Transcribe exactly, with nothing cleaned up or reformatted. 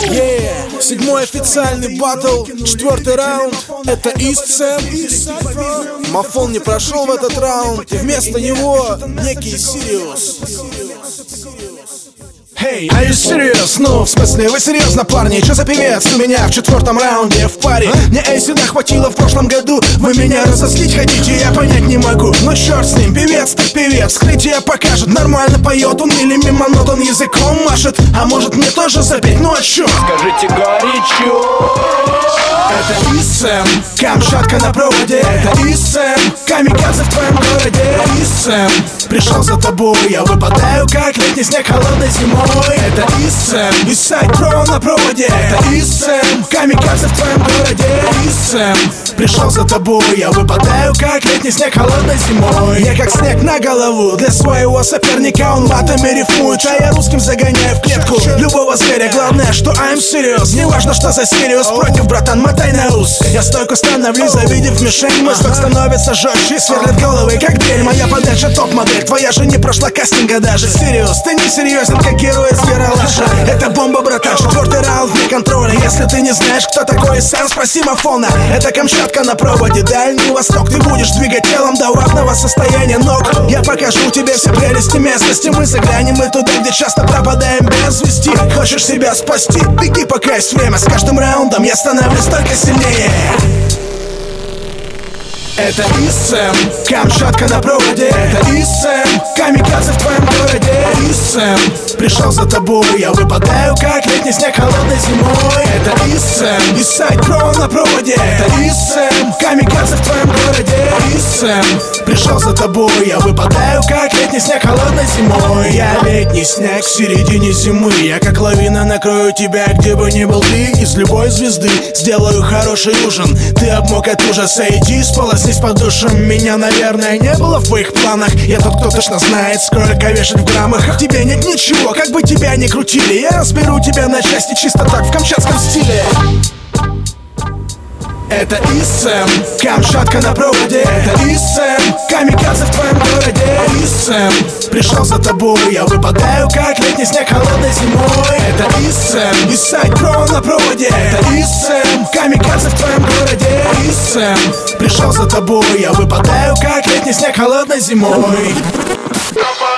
Yeah. Седьмой официальный батл, четвертый раунд. Это East Sam. Мафон не прошел в этот раунд, и вместо него некий Сириус. Hey, are you serious? Ну, в смысле, вы серьезно, парни? Чё за певец у меня в четвертом раунде в паре? А? Мне эйсина хватило в прошлом году. Вы меня разозлить хотите, я понять не могу. Ну черт с ним, певец так певец. Скрытие покажет, нормально поет он или мимо нот он языком машет. А может мне тоже запеть, ну а чё? Скажите горячо. Это East Sam, Камчатка на проводе. Это East Sam, камикадзе в твоем городе. Это East Sam, пришел за тобой, я выпадаю как летний снег холодной зимой. Это East Sam, Eastside Pro на проводе. Это East Sam, камикадзе в твоем городе. East Sam, пришел за тобой, я выпадаю как летний снег холодной зимой. Я как снег на голову, для своего соперника он матами рифмует, а я русским загоняю в клетку любого зверя. Главное, что I'm serious, не важно, что за Сириус против, братан, мотай на ус. Я стойко становлюсь, завидев мишень. Мой сток становится жестче, сверлит головы, как дрель. Моя подача топ-модель, твоя же не прошла кастинга даже. Сириус, ты не серьезен, как герой из Ералаша. Это бомба, братан, четвертый раунд вне контроля. Если ты не знаешь, кто такой Sam, спроси Мафона. Это Камчатка на проводе, Дальний Восток. Ты будешь двигать телом до уравного состояния ног. Я покажу тебе все прелести местности. Мы заглянем и туда, где часто пропадаем без вести. Хочешь себя спасти? Беги, пока есть время. С каждым раундом я становлюсь только сильнее. Это East Sam, Камчатка на проводе. Это East Sam, камикадзе в твоем городе. East Sam, пришел за тобой, я выпадаю как летний снег холодной зимой. Это East Sam, Eastside Pro на проводе. Это East Sam, камикадзе в твоем городе. East Sam, пришел за тобой, я выпадаю как летний снег холодной зимой. Я летний снег в середине зимы. Я как лавина накрою тебя, где бы ни был ты. Из любой звезды сделаю хороший ужин. Ты обмок от ужаса, иди сполоснись под душем. Меня, наверное, не было в твоих планах. Я тот, кто точно знает, сколько вешать в граммах. В тебе нет ничего, как бы тебя ни крутили. Я разберу тебя на части чисто так, в камчатском стиле. Это East Sam, Камчатка на проводе. Это East Sam, камикадзе в твоем городе. East Sam, пришел за тобой, я выпадаю как летний снег холодной зимой. Это East Sam, Eastside Pro на проводе. Это East Sam, камикадзе в твоем городе. East Sam, пришел за тобой, я выпадаю как летний снег холодной зимой.